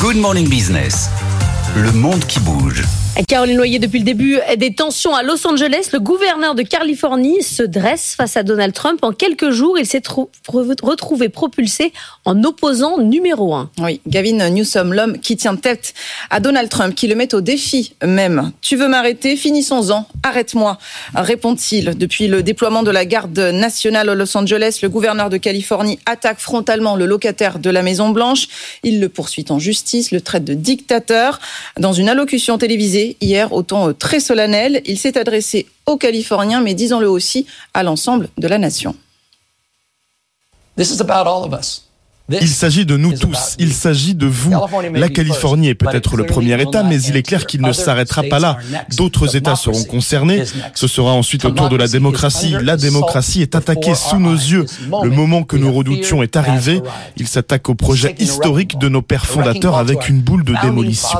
Good Morning Business. Le monde qui bouge. Caroline Loyer, depuis le début des tensions à Los Angeles, le gouverneur de Californie se dresse face à Donald Trump. En quelques jours, il s'est retrouvé propulsé en opposant numéro 1. Oui, Gavin Newsom, l'homme qui tient tête à Donald Trump, qui le met au défi même. « Tu veux m'arrêter ? Finissons-en. Arrête-moi », répond-il. Depuis le déploiement de la garde nationale à Los Angeles, le gouverneur de Californie attaque frontalement le locataire de la Maison-Blanche. Il le poursuit en justice, le traite de dictateur. Dans une allocution télévisée, hier, au ton très solennel, il s'est adressé aux Californiens, mais disons-le aussi à l'ensemble de la nation. This is about all of us. Il s'agit de nous tous, il s'agit de vous. La Californie est peut-être le premier État, mais il est clair qu'il ne s'arrêtera pas là. D'autres États seront concernés. Ce sera ensuite au tour de la démocratie. La démocratie est attaquée sous nos yeux. Le moment que nous redoutions est arrivé. Il s'attaque au projet historique de nos pères fondateurs avec une boule de démolition.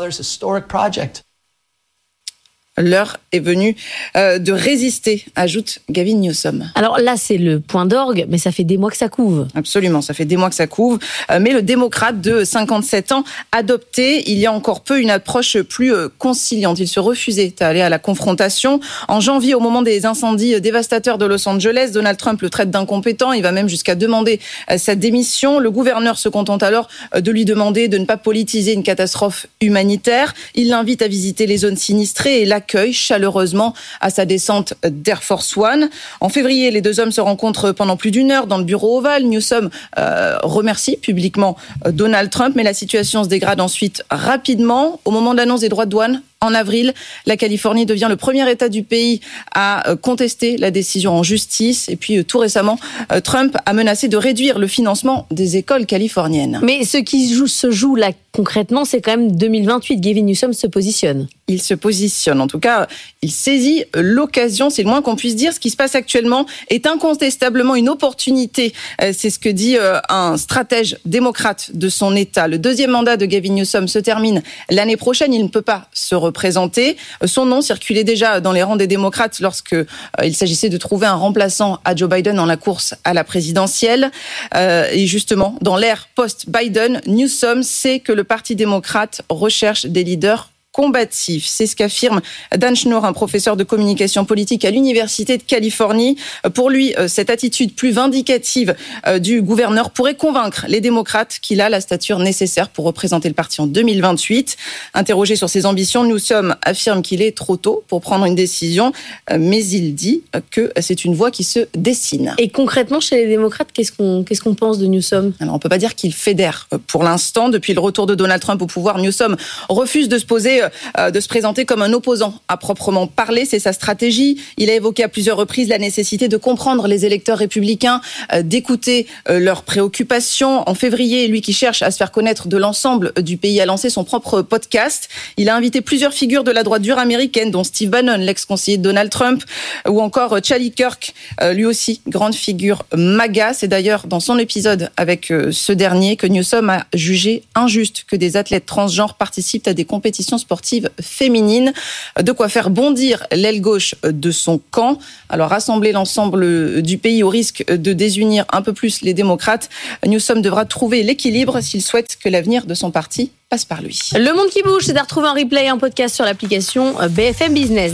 L'heure est venue de résister, ajoute Gavin Newsom. Alors là, c'est le point d'orgue, mais ça fait des mois que ça couve. Absolument, ça fait des mois que ça couve. Mais le démocrate de 57 ans adoptait il y a encore peu une approche plus conciliante. Il se refusait à aller à la confrontation. En janvier, au moment des incendies dévastateurs de Los Angeles, Donald Trump le traite d'incompétent. Il va même jusqu'à demander sa démission. Le gouverneur se contente alors de lui demander de ne pas politiser une catastrophe humanitaire. Il l'invite à visiter les zones sinistrées et l'accueille chaleureusement à sa descente d'Air Force One. En février, les deux hommes se rencontrent pendant plus d'une heure dans le bureau ovale. Newsom remercie publiquement Donald Trump, mais la situation se dégrade ensuite rapidement. Au moment de l'annonce des droits de douane, en avril, la Californie devient le premier État du pays à contester la décision en justice. Et puis, tout récemment, Trump a menacé de réduire le financement des écoles californiennes. Mais ce qui se joue là concrètement, c'est quand même 2028. Gavin Newsom se positionne. Il se positionne. En tout cas, il saisit l'occasion. C'est le moins qu'on puisse dire. Ce qui se passe actuellement est incontestablement une opportunité. C'est ce que dit un stratège démocrate de son État. Le deuxième mandat de Gavin Newsom se termine l'année prochaine. Il ne peut pas se représenter. Son nom circulait déjà dans les rangs des démocrates lorsque il s'agissait de trouver un remplaçant à Joe Biden dans la course à la présidentielle. Et justement, dans l'ère post-Biden, Newsom sait que le Parti démocrate recherche des leaders combatif. C'est ce qu'affirme Dan Schnoor, un professeur de communication politique à l'Université de Californie. Pour lui, cette attitude plus vindicative du gouverneur pourrait convaincre les démocrates qu'il a la stature nécessaire pour représenter le parti en 2028. Interrogé sur ses ambitions, Newsom affirme qu'il est trop tôt pour prendre une décision, mais il dit que c'est une voie qui se dessine. Et concrètement, chez les démocrates, qu'est-ce qu'on pense de Newsom ? Alors, on peut pas dire qu'il fédère pour l'instant. Depuis le retour de Donald Trump au pouvoir, Newsom refuse de se présenter comme un opposant à proprement parler. C'est sa stratégie. Il a évoqué à plusieurs reprises la nécessité de comprendre les électeurs républicains, d'écouter leurs préoccupations. En février, lui qui cherche à se faire connaître de l'ensemble du pays a lancé son propre podcast. Il a invité plusieurs figures de la droite dure américaine, dont Steve Bannon, l'ex-conseiller de Donald Trump, ou encore Charlie Kirk, lui aussi, grande figure MAGA. C'est d'ailleurs dans son épisode avec ce dernier que Newsom a jugé injuste que des athlètes transgenres participent à des compétitions sportive féminine, de quoi faire bondir l'aile gauche de son camp. Alors rassembler l'ensemble du pays au risque de désunir un peu plus les démocrates, Newsom devra trouver l'équilibre s'il souhaite que l'avenir de son parti passe par lui. Le monde qui bouge, c'est à retrouver en replay et en podcast sur l'application BFM Business.